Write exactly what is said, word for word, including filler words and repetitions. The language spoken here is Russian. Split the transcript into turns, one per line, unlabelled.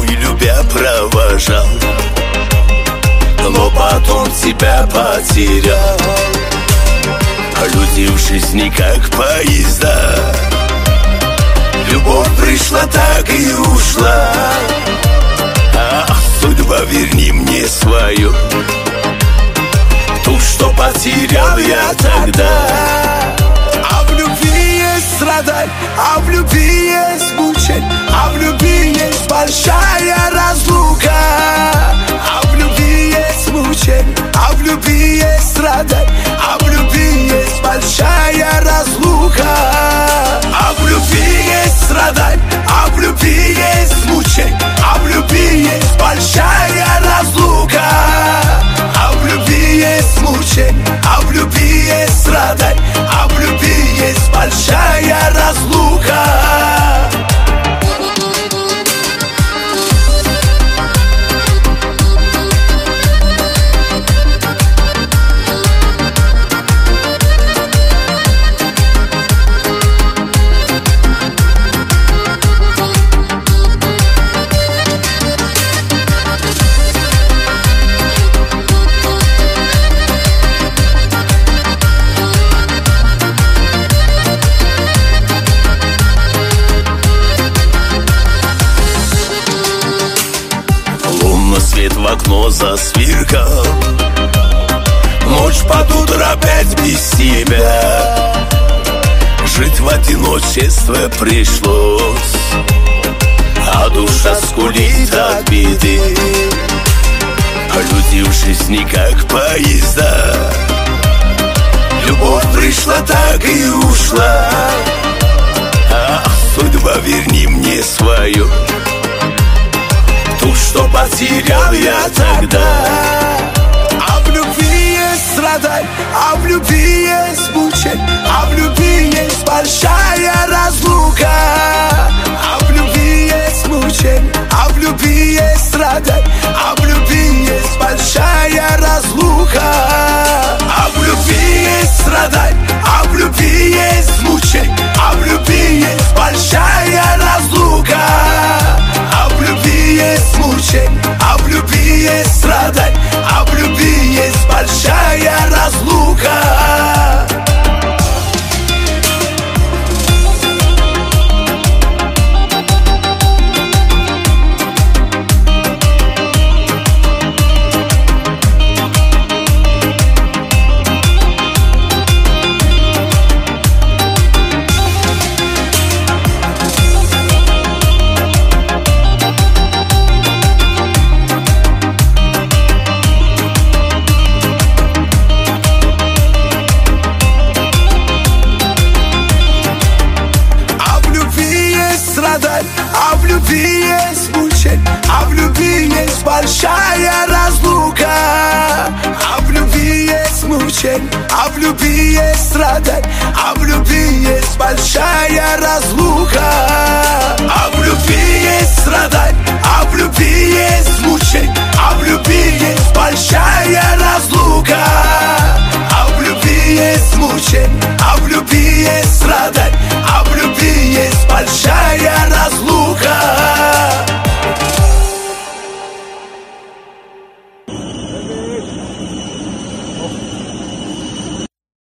любя провожал, но потом тебя потерял. Люди в жизни как поезда, любовь пришла, так и ушла. Ах, судьба, верни мне свою, ту, что потерял я тогда. А в любви есть страдать, а в любви есть мучить, а в любви есть большая разлука. А в любви есть мучить, а в любви есть страдать, а в любви есть большая разлука. А в любви есть страдать, а в любви есть мучить, а в любви есть большая разлука. А в любви есть мучить, а в любви есть страдать, а в любви есть большая разлука. Свет в окно засверкал, ночь под утро опять без тебя. Жить в одиночестве пришлось, а душа скулит от беды. Люди в жизни как поезда, любовь пришла, так и ушла. Ах, судьба, верни мне свою, ту, что потерял я тогда. А в любви есть страдать, а в любви есть мучить, а в любви есть большая разлука. А в любви есть мучить, а в любви